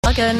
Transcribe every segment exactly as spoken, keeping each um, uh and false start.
Morgen.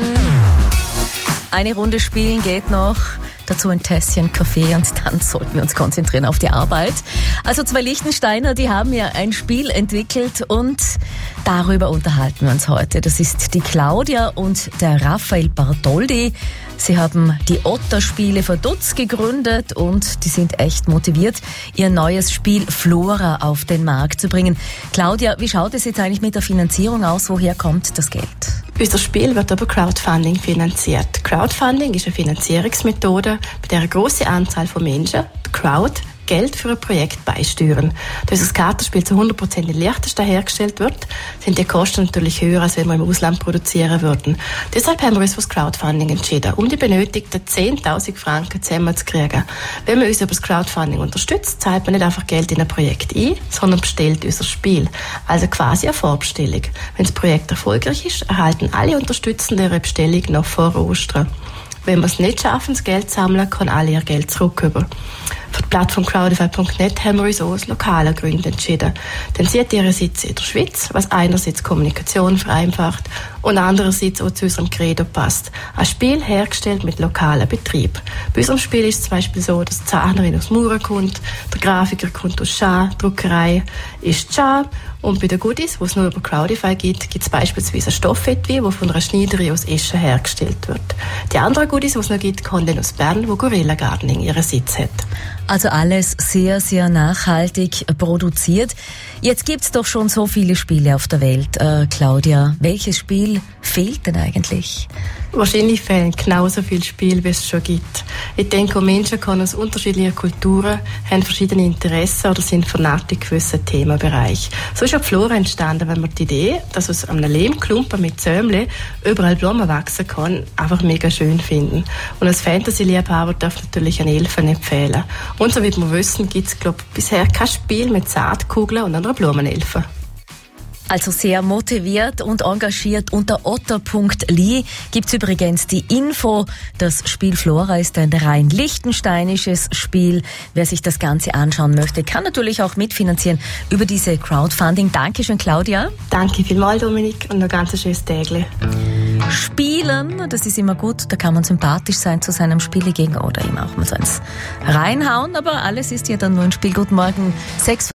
Eine Runde spielen geht noch. Dazu ein Tässchen Kaffee und dann sollten wir uns konzentrieren auf die Arbeit. Also zwei Liechtensteiner, die haben ja ein Spiel entwickelt und darüber unterhalten wir uns heute. Das ist die Claudia und der Raphael Bartholdi. Sie haben die Otter-Spiele Verdutz gegründet und die sind echt motiviert, ihr neues Spiel Flora auf den Markt zu bringen. Claudia, wie schaut es jetzt eigentlich mit der Finanzierung aus? Woher kommt das Geld? Unser Spiel wird über Crowdfunding finanziert. Crowdfunding ist eine Finanzierungsmethode, bei der eine grosse Anzahl von Menschen, die Crowd, Geld für ein Projekt beisteuern. Da unser Kartenspiel zu hundert Prozent in Liechtenstein hergestellt wird, sind die Kosten natürlich höher, als wenn wir im Ausland produzieren würden. Deshalb haben wir uns für das Crowdfunding entschieden, um die benötigten zehntausend Franken zusammenzukriegen. Wenn man uns über das Crowdfunding unterstützt, zahlt man nicht einfach Geld in ein Projekt ein, sondern bestellt unser Spiel. Also quasi eine Vorbestellung. Wenn das Projekt erfolgreich ist, erhalten alle Unterstützenden ihre Bestellung noch vor Ostern. Wenn wir es nicht schaffen, das Geld zu sammeln, kann alle ihr Geld zurückgeben. Für die Plattform crowdify punkt net haben wir uns auch aus lokalen Gründen entschieden. Denn sie hat ihren Sitz in der Schweiz, was einerseits Kommunikation vereinfacht und andererseits auch zu unserem Credo passt. Ein Spiel hergestellt mit lokalen Betrieb. Bei unserem Spiel ist es zum Beispiel so, dass die Zeichnerin aus Mauern kommt, der Grafiker kommt aus Schar, die Druckerei ist Schar. Und bei den Goodies, die es nur über Crowdify gibt, gibt es beispielsweise ein Stoffetui, das von einer Schneiderin aus Eschen hergestellt wird. Die anderen Goodies, die es noch gibt, kommen dann aus Bern, wo Gorilla Gardening ihren Sitz hat. Also alles sehr, sehr nachhaltig produziert. Jetzt gibt es doch schon so viele Spiele auf der Welt. Äh, Claudia, welches Spiel fehlt denn eigentlich? Wahrscheinlich fehlen genauso viele Spiele, wie es schon gibt. Ich denke, auch Menschen kommen aus unterschiedlichen Kulturen, haben verschiedene Interessen oder sind Fanatiker in gewissen Themenbereichen. So ist auch Flora entstanden, wenn man die Idee, dass aus einem Lehmklumpen mit Zömle überall Blumen wachsen kann, einfach mega schön finden. Und als Fantasy-Liebhaber darf natürlich eine Elfe nicht fehlen. Und so wie wir wissen, gibt es, glaube ich, bisher kein Spiel mit Saatkugeln und einer Blumenelfe. Also sehr motiviert und engagiert. Unter otter punkt l i gibt es übrigens die Info. Das Spiel Flora ist ein rein liechtensteinisches Spiel. Wer sich das Ganze anschauen möchte, kann natürlich auch mitfinanzieren über diese Crowdfunding. Dankeschön, Claudia. Danke vielmals, Dominik, und noch ganz ein schönes Tägli. Spielen, das ist immer gut. Da kann man sympathisch sein zu seinem Spiele gegen oder ihm auch mal so eins reinhauen. Aber alles ist ja dann nur ein Spiel. Guten Morgen, sechs